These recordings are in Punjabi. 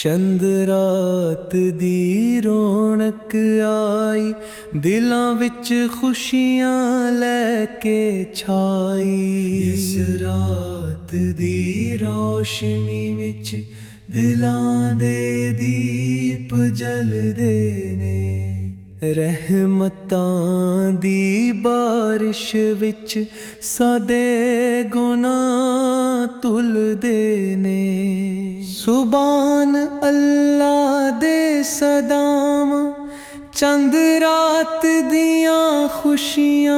ਚੰਦ ਰਾਤ ਦੀ ਰੌਣਕ ਆਈ, ਦਿਲਾਂ ਵਿੱਚ ਖੁਸ਼ੀਆਂ ਲੈ ਕੇ ਛਾਈ। ਇਸ ਰਾਤ ਦੀ ਰੌਸ਼ਨੀ ਵਿੱਚ ਦਿਲਾਂ ਦੇ ਦੀਪ ਜਲਦੇ ਨੇ। ਰਹਿਮਤਾਂ ਦੀ ਬਾਰਿਸ਼ ਵਿੱਚ ਸਾਡੇ ਗੁਨਾਹ ਧੁਲਦੇ ਨੇ। ਸੁਬਾਨ ਅੱਲਾ ਦੇ ਸਦਾਮ, ਚੰਦ ਰਾਤ ਦੀਆਂ ਖੁਸ਼ੀਆਂ,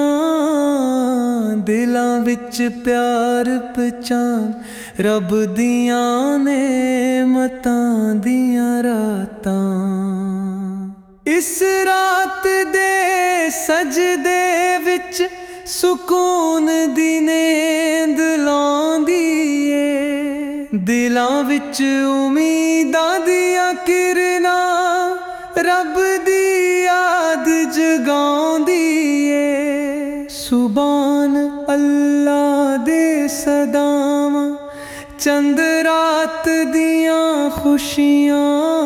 ਦਿਲਾਂ ਵਿੱਚ ਪਿਆਰ ਪਛਾਣ ਰੱਬ ਦੀਆਂ ਨੇਮਤਾਂ ਦੀਆਂ ਰਾਤਾਂ। ਇਸ ਰਾਤ ਦੇ ਸਜਦੇ ਵਿੱਚ ਸਕੂਨ ਦੀ ਨੀਂਦ ਲਾਉਂਦੀ ਏ। ਦਿਲਾਂ ਵਿੱਚ ਉਮੀਦਾਂ ਦੀਆਂ ਕਿਰਨਾਂ ਰੱਬ ਦੀ ਯਾਦ ਜਗਾਉਂਦੀ ਏ। ਸੁਬਾਨ ਅੱਲਾ ਦੇ ਸਦਾਵਾਂ, ਚੰਦ ਰਾਤ ਦੀਆਂ ਖੁਸ਼ੀਆਂ,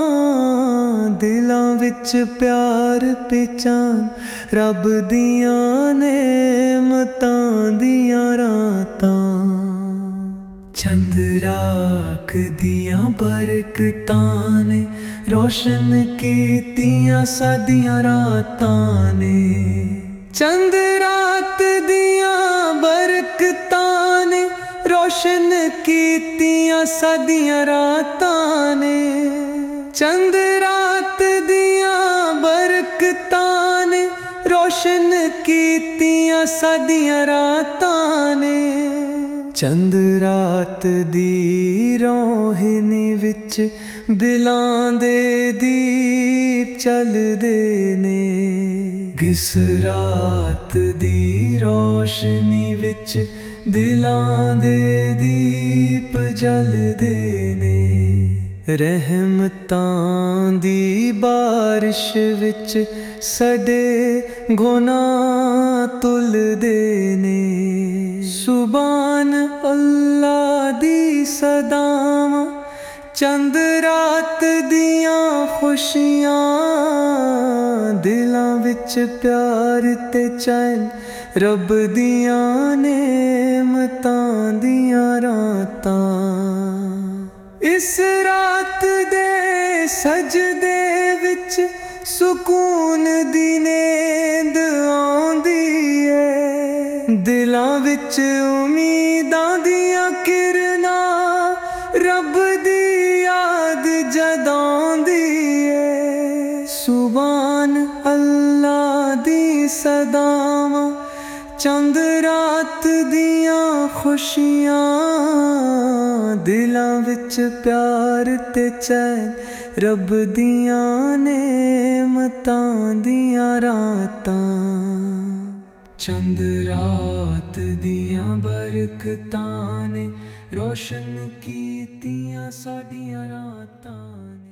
ਦਿਲਾਂ ਵਿੱਚ ਪਿਆਰ ਪਹਿਚਾਨ ਰੱਬ ਦੀਆਂ ਨੇਮਤਾਂ ਦੀਆਂ ਰਾਤਾਂ। ਚੰਦ ਰਾਤ ਦੀਆਂ ਬਰਕਤਾਂ ਨੇ ਰੋਸ਼ਨ ਕੀਤੀਆਂ ਸਾਡੀਆਂ ਰਾਤਾਂ ਨੇ। ਚੰਦ ਰਾਤ ਦੀਆਂ ਬਰਕਤਾਂ ਨੇ ਰੋਸ਼ਨ ਕੀਤੀਆਂ ਸਾਡੀਆਂ ਰਾਤਾਂ ਨੇ। ਚੰਦ ਰਾਤ ਦੀਆਂ ਬਰਕਤਾਂ ਨੇ ਰੋਸ਼ਨ ਕੀਤੀਆਂ ਸਾਡੀਆਂ ਰਾਤਾਂ ਨੇ। ਚੰਦ ਰਾਤ ਦੀ ਰੋਸ਼ਨੀ ਵਿੱਚ ਦਿਲਾਂ ਦੇ ਦੀਪ ਚੱਲਦੇ ਨੇ। ਇਸ ਰਾਤ ਦੀ ਰੋਸ਼ਨੀ ਵਿੱਚ ਦਿਲਾਂ ਦੇ ਦੀਪ ਜਲਦੇ ਨੇ। ਰਹਿਮਤਾਂ ਦੀ ਬਾਰਿਸ਼ ਵਿੱਚ ਸਾਡੇ ਗੁਨਾਹ ਧੁਲਦੇ ਨੇ। ਸੁਬਾਨ ਅੱਲਾ ਦੀ ਸਦਾਵਾਂ, ਚੰਦ ਰਾਤ ਦੀਆਂ ਖੁਸ਼ੀਆਂ, ਦਿਲਾਂ ਵਿੱਚ ਪਿਆਰ ਤੇ ਚੈਨ ਰੱਬ ਦੀਆਂ ਨੇਮਤਾਂ ਦੀਆਂ ਰਾਤਾਂ। ਇਸ ਰਾਤ ਦੇ ਸਜਦੇ ਵਿੱਚ ਸਕੂਨ ਦੀ ਨੀਂਦ ਆਉਂਦੀ ਏ। ਦਿਲਾਂ ਵਿੱਚ ਉਮੀਦਾਂ ਦੀਆਂ ਕਿਰਨਾਂ ਰੱਬ ਦੀ ਯਾਦ ਜਗਾਉਂਦੀ ਏ। ਸੁਬਾਨ ਅੱਲਾ ਦੀ ਸਦਾਵਾਂ, ਚੰਦ ਰਾਤ ਦੀਆਂ ਖੁਸ਼ੀਆਂ, ਦਿਲਾਂ ਵਿੱਚ ਪਿਆਰ ਤੇ ਚੈਨ ਰੱਬ ਦੀਆਂ ਨੇਮਤਾਂ ਦੀਆਂ ਰਾਤਾਂ। ਚੰਦ ਰਾਤ ਦੀਆਂ ਬਰਕਤਾਂ ਨੇ ਰੋਸ਼ਨ ਕੀਤੀਆਂ ਸਾਡੀਆਂ ਰਾਤਾਂ।